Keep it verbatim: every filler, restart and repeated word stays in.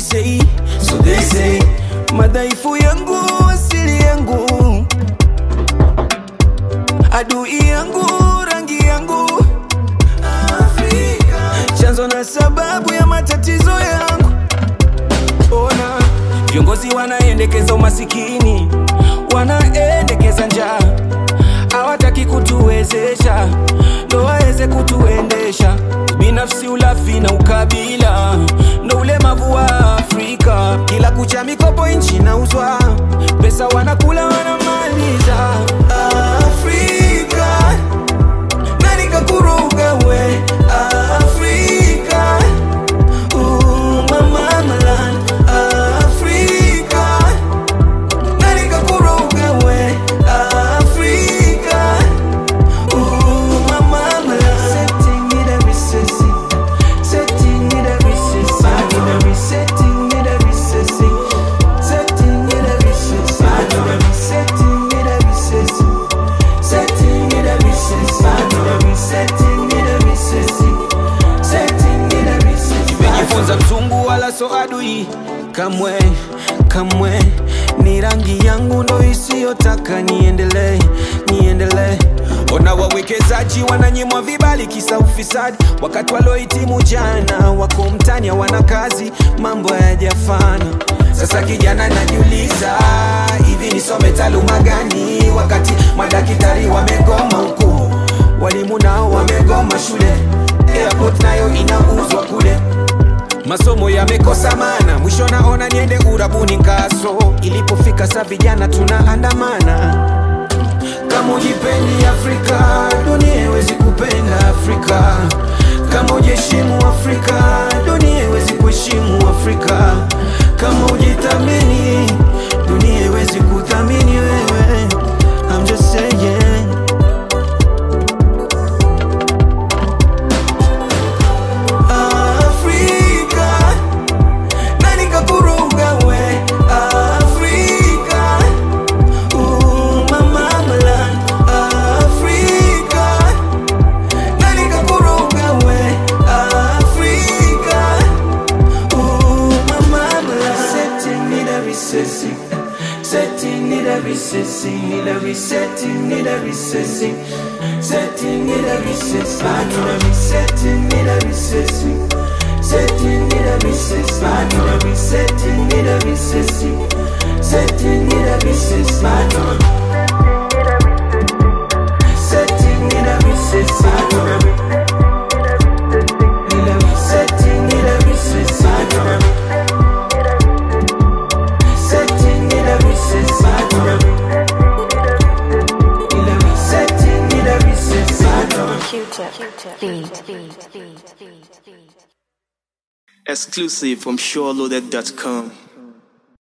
say, so they say. Madhaifu yangu, asili yangu, adui yangu, rangi yangu, Afrika. Chanzo na sababu ya matatizo yangu. Ona, viongozi wanaendekeza umasikini, wanaendekeza njaa, hawataki kutuwezesha, ndo waweze kutuendesha. Binafsi, ulafi na ukabila, ndo ulemavu wa Afrika. Kila kucha mikopo inchi inauzwa, pesa wanakula wanamaliza. Afrika, nani kakuruga we? Afrika, ooh, mama malan. Afrika, nani kakuruga we? Afrika, ooh, mama malan. Setting it every sissy, setting it every sissy, setting it every sissy, setting it every sissy, setting it every sissy, setting it every sissy, setting it every sissy, setting it every sissy. Nimejifunza mzungu wala so adui, kamwe kamwe. Ni rangi yangu ndo isiyotaka niendelee, niendelee. Ona wawekezaji wananyimwa vibali kisa ufisadi, wakati walohitimu jana wako mtani hawana kazi, mambo hayajafana. Sasa kijana najiuliza, hivi nisome taaluma gani wakati madaktari wamegoma huku, walimu nao wamegoma shule, airport nayo inauzwa kule. Masomo yamekosa maana, mwisho naona niende urabuni kaso. Ilipofika saa vijana tunaandamana. Kama ujipendi Afrika, dunia haiwezi kupenda Afrika. Kama ujiheshimu Afrika, dunia haiwezi kuheshimu Afrika. Kama ujithamini, dunia haiwezi kuthamini wewe. I'm just saying. Afrika, nani kakuruga we? Afrika, ooh, mama malan. Afrika, nani kakuruga we? Afrika, ooh, mama malan. Setting it every sissy, setting it every sissy, every setting it every sissy, setting it every sissy, setting it every sissy, setting it every sissy, setting it every sissy, setting it every sissy, setting it every sissy, setting it every sissy, setting it every sissy, setting it every sissy. Exclusive from Sure Loaded dot com.